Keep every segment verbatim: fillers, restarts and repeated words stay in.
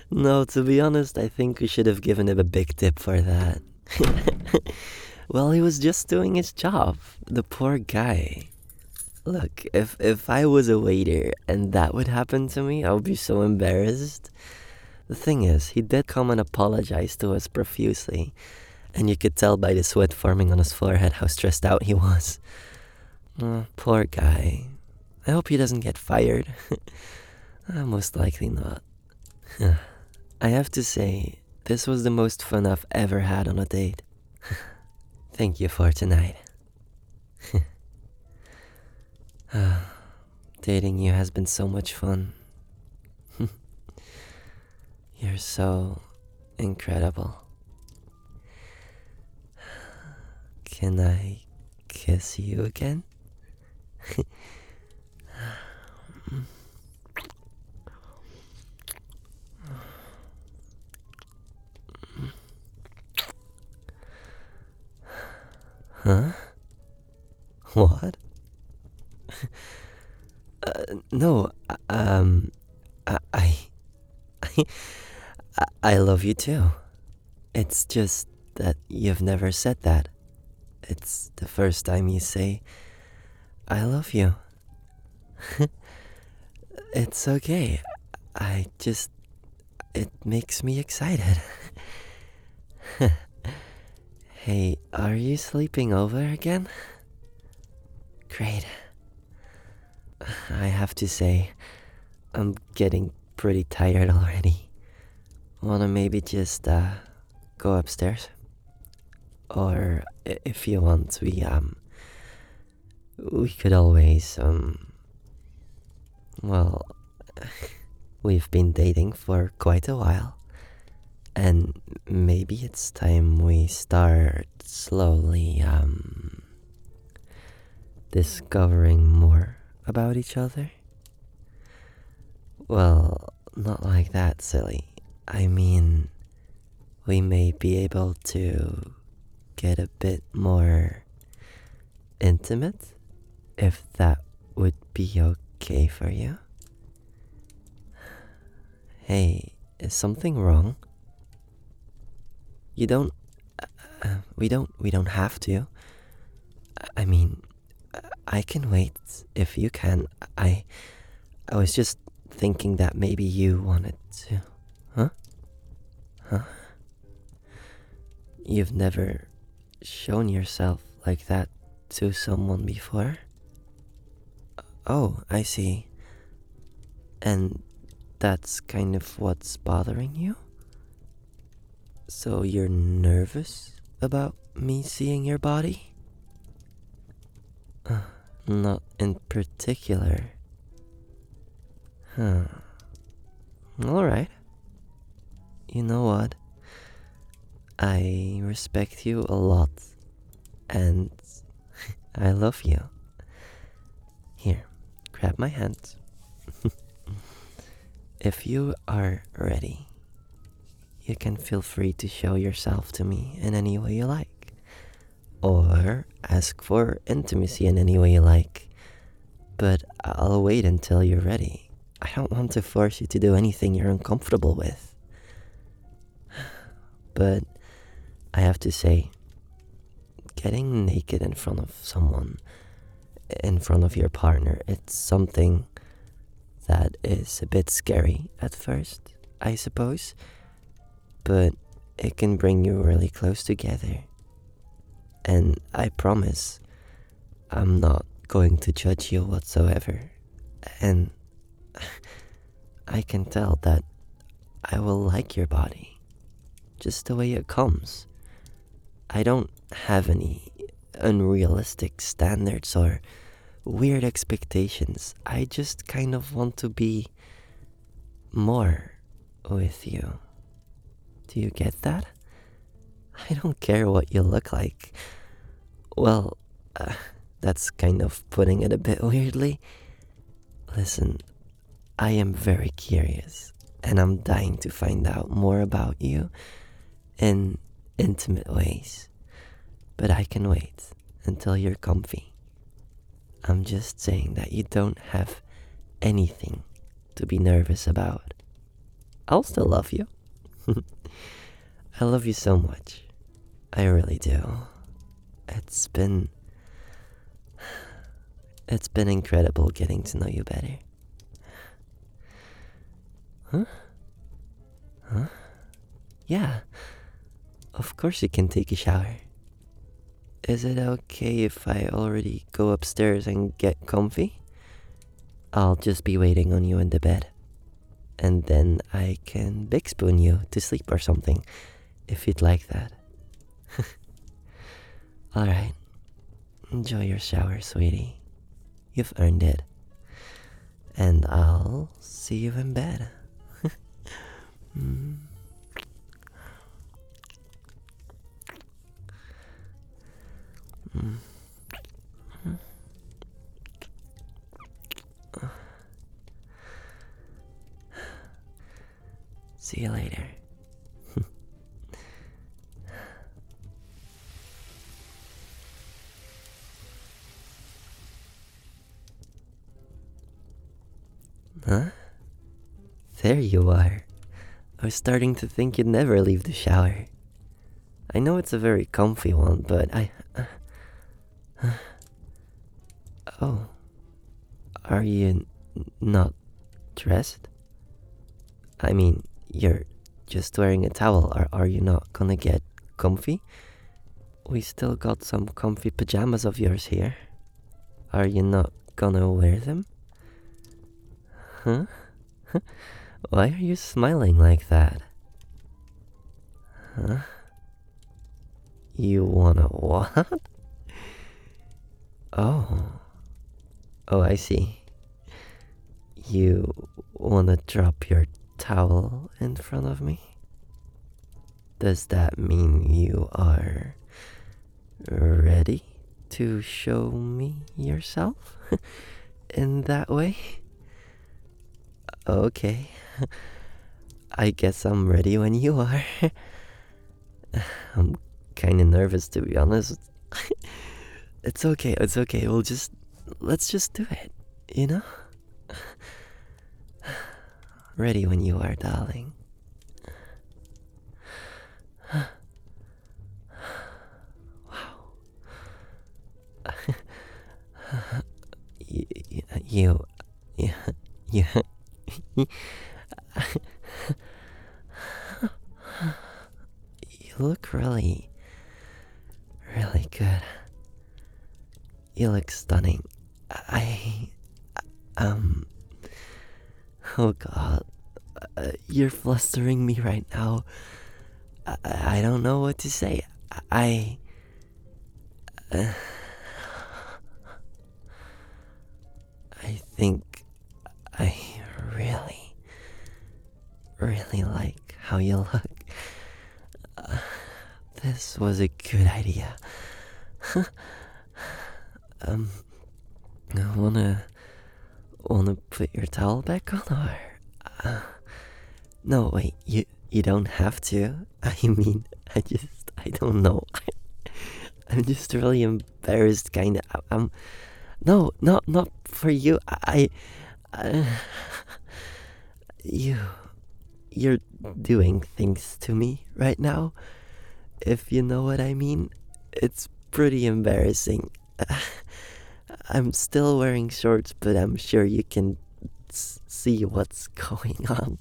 No, to be honest, I think we should have given him a big tip for that. Well, he was just doing his job. The poor guy. Look, if if I was a waiter and that would happen to me, I would be so embarrassed. The thing is, he did come and apologize to us profusely, and you could tell by the sweat forming on his forehead how stressed out he was. Uh, poor guy. I hope he doesn't get fired. Uh, most likely not. I have to say, this was the most fun I've ever had on a date. Thank you for tonight. Uh, dating you has been so much fun. You're so incredible. Can I kiss you again? Huh? What? Uh, no, uh, um, I, I, I, I love you too. It's just that you've never said that. It's the first time you say, I love you. It's okay. I just, it makes me excited. Hey, are you sleeping over again? Great. I have to say, I'm getting pretty tired already. Wanna maybe just, uh, go upstairs? Or if you want, we, um, we could always, um, well, we've been dating for quite a while. And maybe it's time we start slowly, um, discovering more about each other? Well, not like that, silly. I mean, we may be able to get a bit more intimate, if that would be okay for you. Hey, is something wrong? You don't. Uh, we don't. We don't have to. I mean, I can wait if you can. I. I was just thinking that maybe you wanted to. Huh? Huh? You've never shown yourself like that to someone before? Oh, I see. And that's kind of what's bothering you? So you're nervous about me seeing your body? Uh, not in particular. Huh. Alright. You know what? I respect you a lot. And I love you. Here, grab my hand. If you are ready, you can feel free to show yourself to me in any way you like. Or ask for intimacy in any way you like. But I'll wait until you're ready. I don't want to force you to do anything you're uncomfortable with. But I have to say, getting naked in front of someone, in front of your partner, it's something that is a bit scary at first, I suppose. But it can bring you really close together. And I promise, I'm not going to judge you whatsoever. And I can tell that I will like your body, just the way it comes. I don't have any unrealistic standards or weird expectations. I just kind of want to be more with you. Do you get that? I don't care what you look like. Well, uh, that's kind of putting it a bit weirdly. Listen, I am very curious, and I'm dying to find out more about you in intimate ways. But I can wait until you're comfy. I'm just saying that you don't have anything to be nervous about. I'll still love you. I love you so much. I really do. It's been. It's been incredible getting to know you better. Huh? Huh? Yeah. Of course you can take a shower. Is it okay if I already go upstairs and get comfy? I'll just be waiting on you in the bed. And then I can big spoon you to sleep or something, if you'd like that. Alright. Enjoy your shower, sweetie. You've earned it. And I'll see you in bed. mm. Mm. See you later. Huh? There you are. I was starting to think you'd never leave the shower. I know it's a very comfy one, but I... Uh, uh, oh. Are you n- not dressed? I mean, you're just wearing a towel. Are, are you not gonna get comfy? We still got some comfy pajamas of yours here. Are you not gonna wear them? Huh? Why are you smiling like that? Huh? You wanna what? Oh. Oh, I see. You wanna drop your towel in front of me? Does that mean you are ready to show me yourself in that way? Okay. I guess I'm ready when you are. I'm kinda nervous, to be honest. It's okay, it's okay. We'll just. Let's just do it, you know? Ready when you are, darling. Wow. you. You. You. you You look really, really good. You look stunning. I, um, oh God, uh, you're flustering me right now. I, I don't know what to say. I, uh, I think I really, really like how you look. Uh, this was a good idea. um, wanna, wanna put your towel back on, or? Uh, no, wait. You, you don't have to. I mean, I just, I don't know. I'm just really embarrassed, kinda. I, I'm, no, not, not for you. I, I, you, you're doing things to me right now. If you know what I mean, it's pretty embarrassing. I'm still wearing shorts, but I'm sure you can s- see what's going on.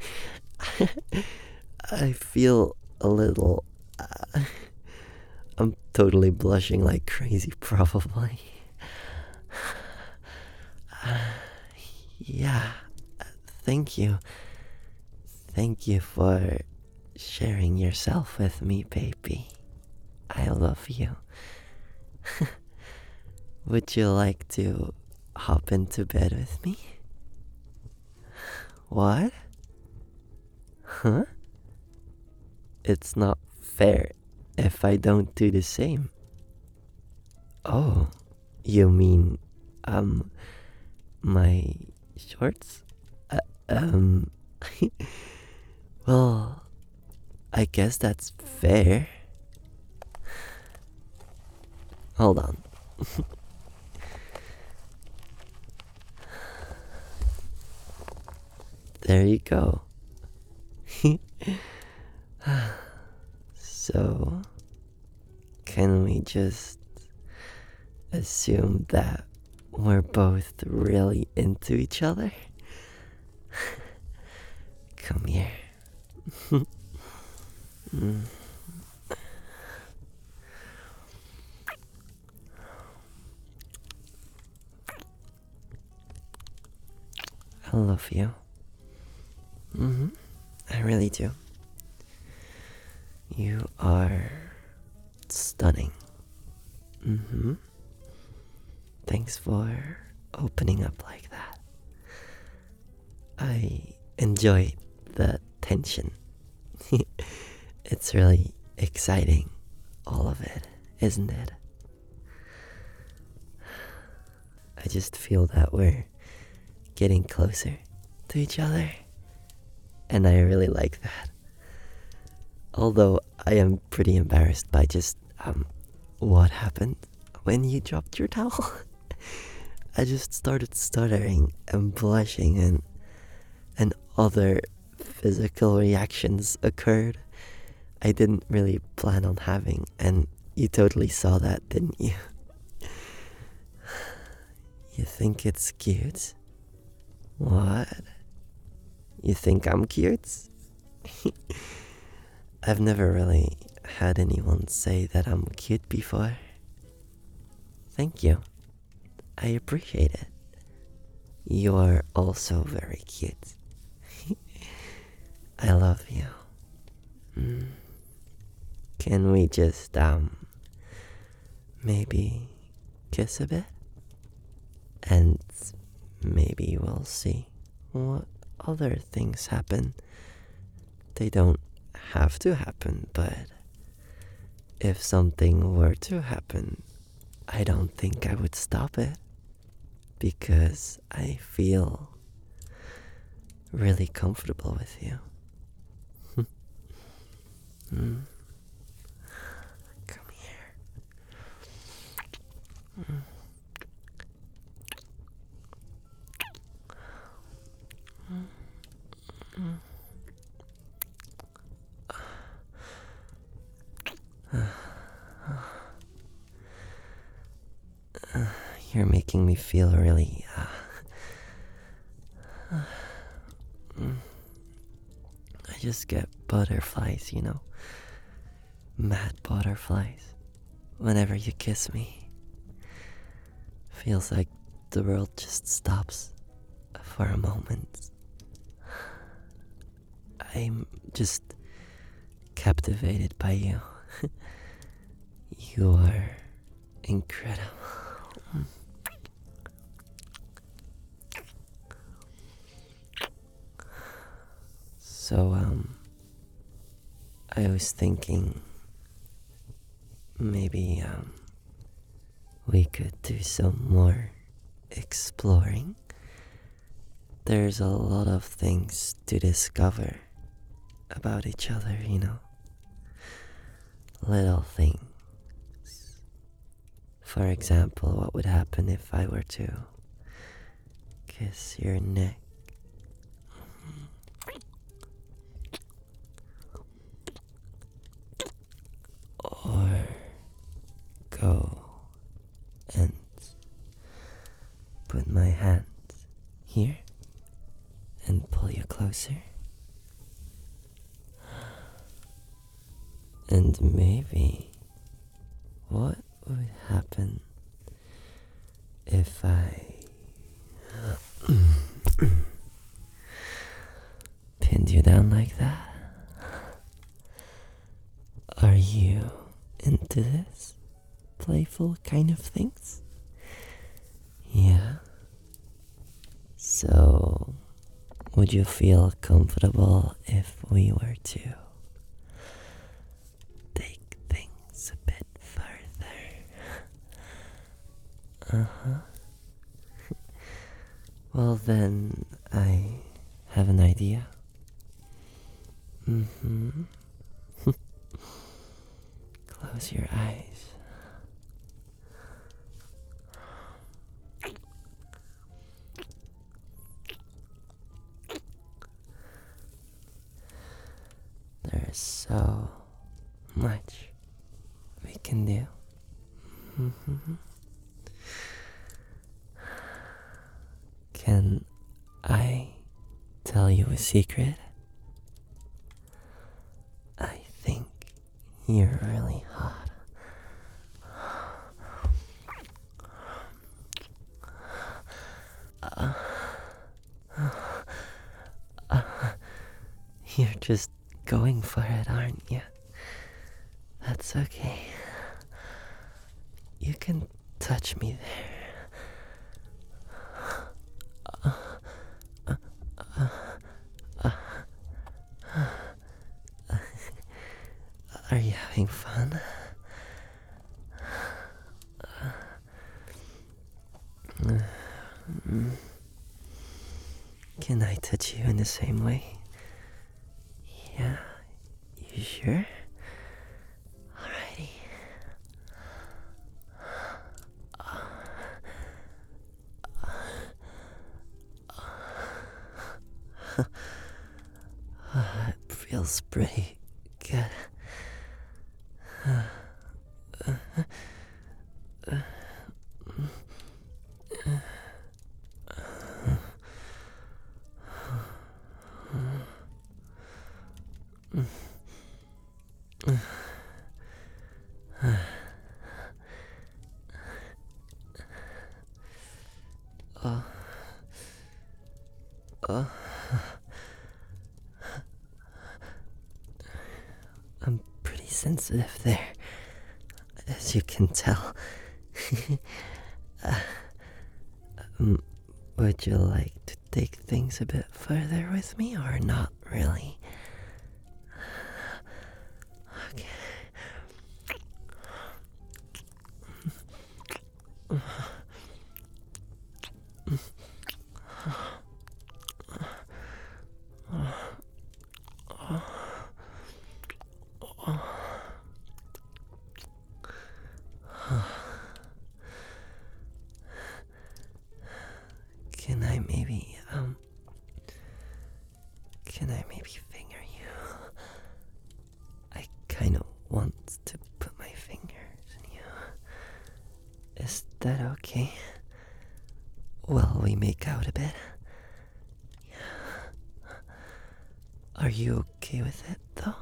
I feel a little. Uh, I'm totally blushing like crazy, probably. Uh, yeah, thank you. Thank you for sharing yourself with me, baby. I love you. Would you like to hop into bed with me? What? Huh? It's not fair if I don't do the same. Oh, you mean, um, my shorts? Uh, um, well, I guess that's fair. Hold on. There you go. So, can we just assume that we're both really into each other? Come here. Mm. I love you. Mm-hmm. I really do. You are stunning. Mm-hmm. Thanks for opening up like that. I enjoy the tension. It's really exciting, all of it, isn't it? I just feel that we're getting closer to each other, and I really like that. Although I am pretty embarrassed by just um what happened when you dropped your towel. I just started stuttering and blushing, and and other physical reactions occurred I didn't really plan on having, and you totally saw that, didn't you? You think it's cute? What? You think I'm cute? I've never really had anyone say that I'm cute before. Thank you. I appreciate it. You are also very cute. I love you. Mm. Can we just, um, maybe kiss a bit? And maybe we'll see what other things happen. They don't have to happen, but if something were to happen, I don't think I would stop it because I feel really comfortable with you. Mm. Come here. Mm. Mm. Uh, you're making me feel really. Uh, mm. I just get butterflies, you know? Mad butterflies. Whenever you kiss me. Feels like the world just stops for a moment. I'm just captivated by you. You are incredible. So, um, I was thinking maybe, um, we could do some more exploring. There's a lot of things to discover about each other, you know? Little things. For example, what would happen if I were to kiss your neck? Or go and put my hand here and pull you closer? And maybe what would happen if I pinned you down like that? Are you into this playful kind of things? Yeah. So, would you feel comfortable if we were to take things a bit further? Uh-huh. Well, then, I have an idea. Mm-hmm. Close your eyes. There's so much we can do. Can I tell you a secret? I think you're really hot. Uh, uh, you're just going for it, aren't you? That's okay. You can touch me there. Uh, uh, uh, uh, uh, are you having fun? Uh, mm. Can I touch you in the same way? Yeah, you sure? Alrighty. It feels pretty good. Uh, uh, I'm pretty sensitive there, as you can tell. uh, um, would you like to take things a bit further with me, or not really? Okay. Can I maybe, um, can I maybe finger you? I kind of want to put my fingers in you. Is that okay? Well, we make out a bit. Are you okay with it, though?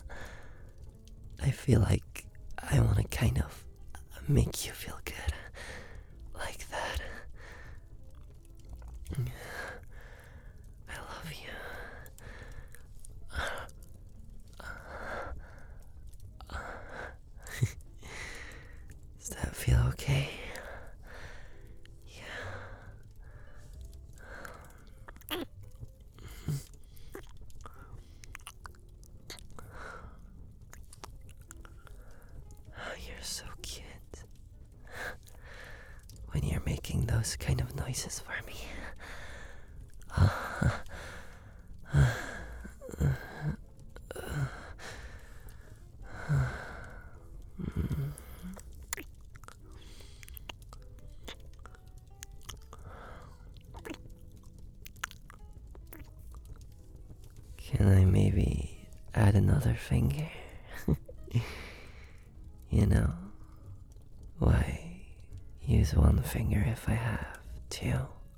I feel like I want to kind of make you feel good. Like that. I love you. Does that feel okay? You're so cute when you're making those kind of noises for me. Can I maybe add another finger? You know, why use one finger if I have two?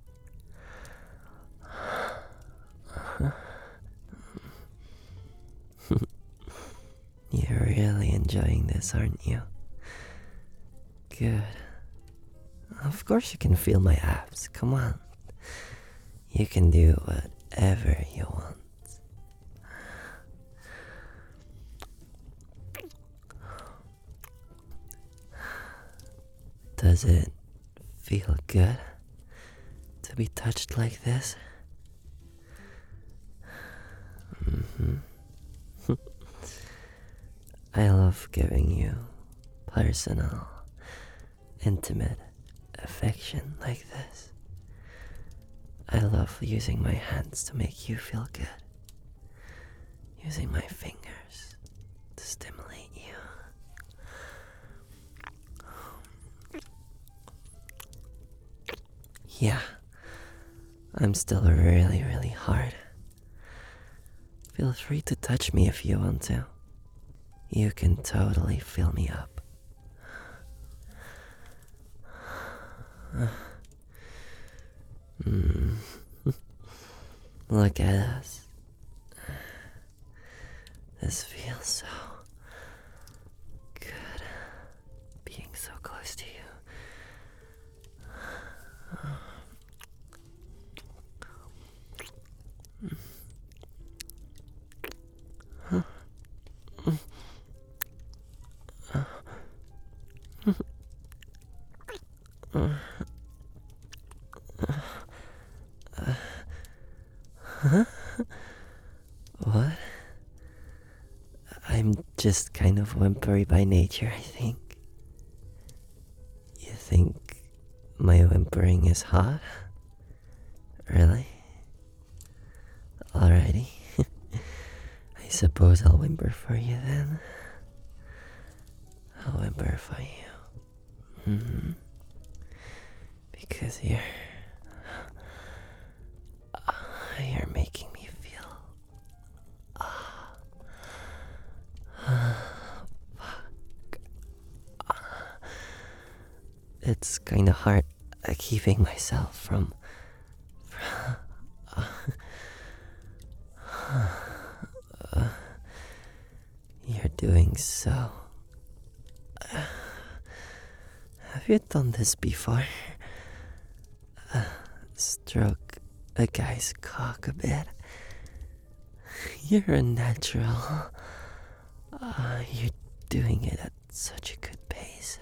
You're really enjoying this, aren't you? Good. Of course you can feel my abs, come on. You can do whatever you want. Does it feel good to be touched like this? Mm-hmm. I love giving you personal, intimate affection like this. I love using my hands to make you feel good. Using my fingers to stimulate you. Yeah, I'm still really, really hard. Feel free to touch me if you want to. You can totally fill me up. Mm. Look at us. This feels so good, being so close to you. What? I'm just kind of whimpery by nature, I think. You think my whimpering is hot? Really? Alrighty. I suppose I'll whimper for you then. I'll whimper for you. Mm-hmm. Because you're... You're making me feel... It's kind of hard uh, keeping myself from... from uh, you're doing so... Have you done this before? Uh, stroke a guy's cock a bit. You're a natural. Uh, you're doing it at such a good pace.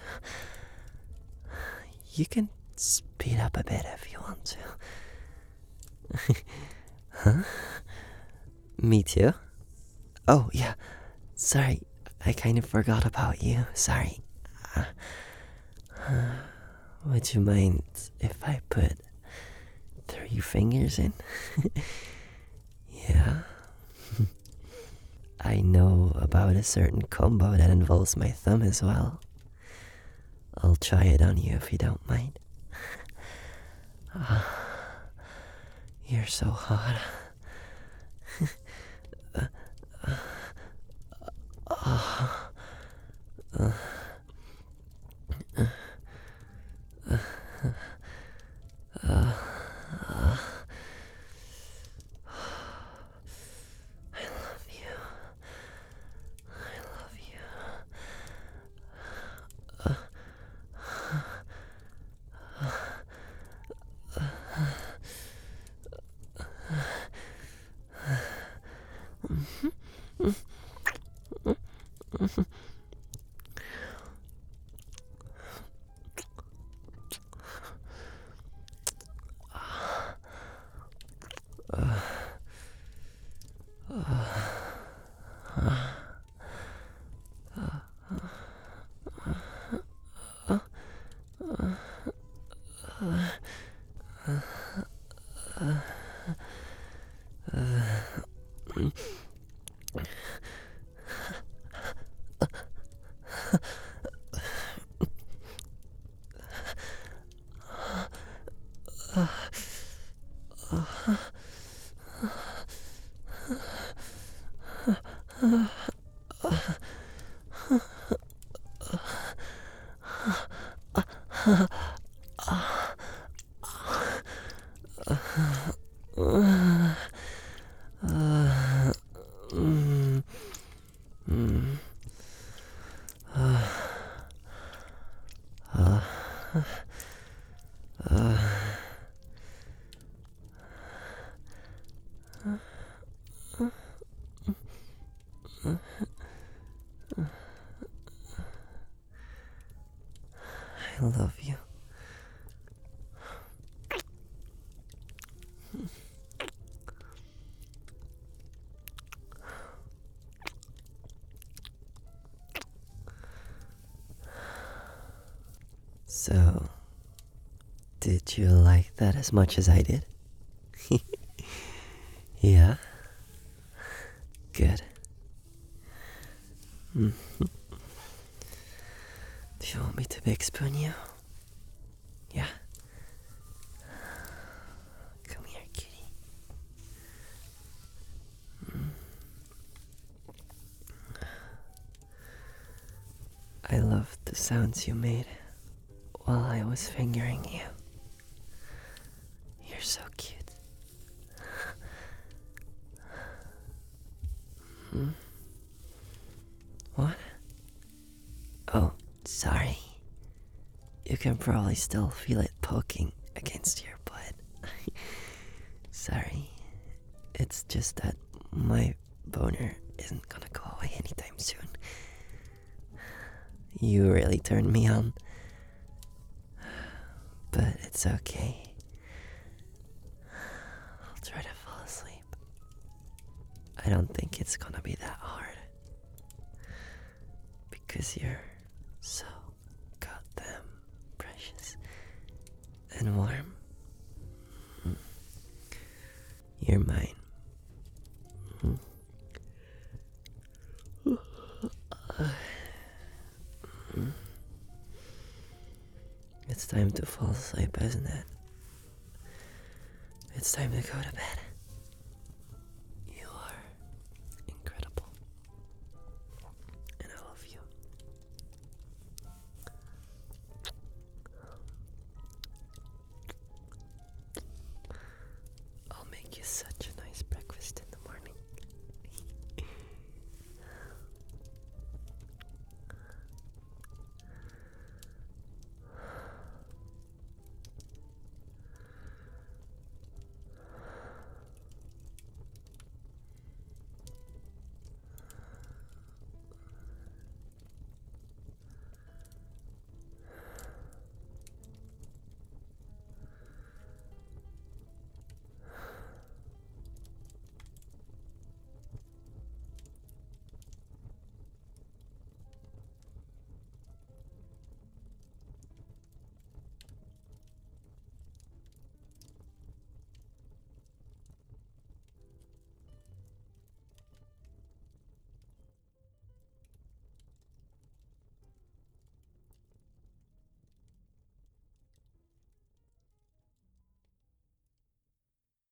You can speed up a bit if you want to. Huh? Me too? Oh, yeah. Sorry, I kind of forgot about you. Sorry. Uh, uh, would you mind if I put three fingers in? Yeah. I know about a certain combo that involves my thumb as well. I'll try it on you if you don't mind. Uh, you're so hot. uh, uh, uh, uh, uh, uh, uh, I love you. I love you. Uh, mm, mm, uh, uh, uh, I love you. So, did you like that as much as I did? Yeah? Good. Mm. Do you want me to big spoon you? Yeah. Come here, kitty. Mm. the sounds you made while I was fingering you. You're so cute. Hmm? What? Oh, sorry. You can probably still feel it poking against your butt. Sorry. It's just that my boner isn't gonna go away anytime soon. You really turned me on. But it's okay. I'll try to fall asleep. I don't think it's gonna be that hard. Because you're so goddamn precious and warm. Mm. You're mine. Mm. Mm. It's time to fall asleep, isn't it? It's time to go to bed. You are incredible. And I love you. I'll make you such a